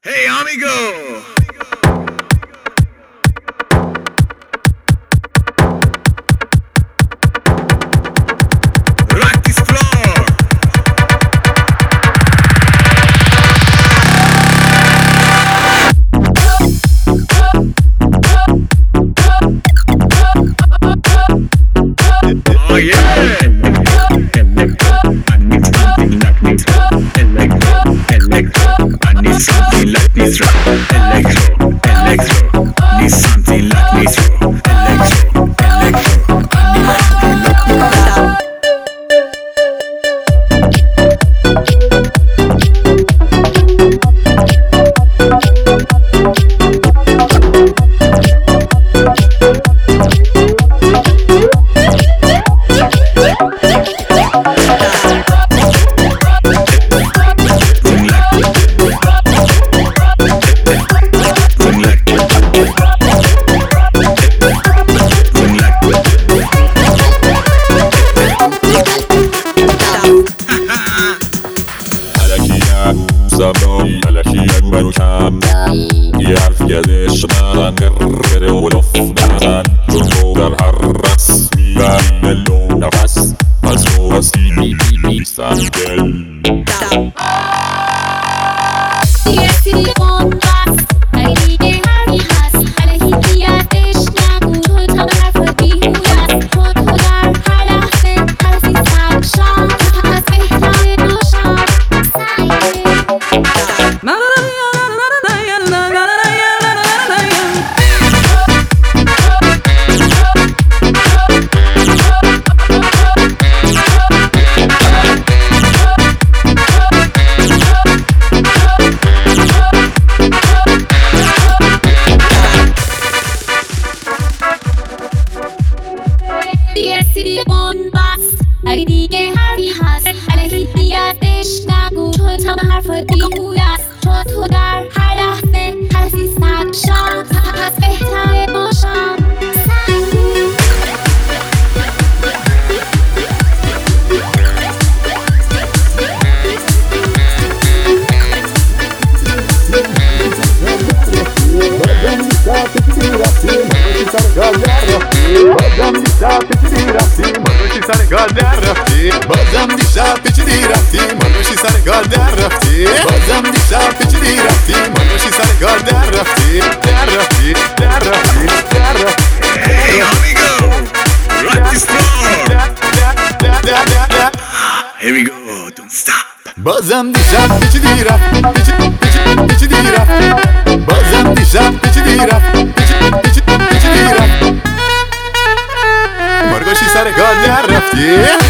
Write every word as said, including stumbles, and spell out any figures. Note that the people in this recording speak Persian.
Hey amigo! Rock this floor! Oh yeah! Something like nitro, electro, electro. Need something like nitro, electro, electro. Need something like nitro. زبانی علکی اکبر و کم یه حرف یادش نزن قرقره و لف نزن چون تو در هر رسمی و ملو نفس از تو هستی نیستن دل یه سری بومبست خیلی که حرفی هست علیه بیادش نگو چون تا حرف بیهویست چون تو در هر لحظه حرفی سرشان از بهتره باشم سعیه یه سری بومبست اگه دیگه حرفی هست علیه بیادش نگو چون تا حرف بیهویست چون تو در هر لحظه حرفی سرشان پس بهتره باشم بازم دیشب پیچیدی رفتی مالوشی سر کار در رفتی بازم دیشب پیچیدی رفتی مالوشی سر کار در رفتی در رفتی در رفتی در رفتی Hey amigo! Rock this floor! Here we go, don't stop! بازم دیشب پیچیدی رفتی پیچیدی رفتی بازم دیشب پیچیدی رفتی پیچیدی رفتی مالوشی سر کار در رفتی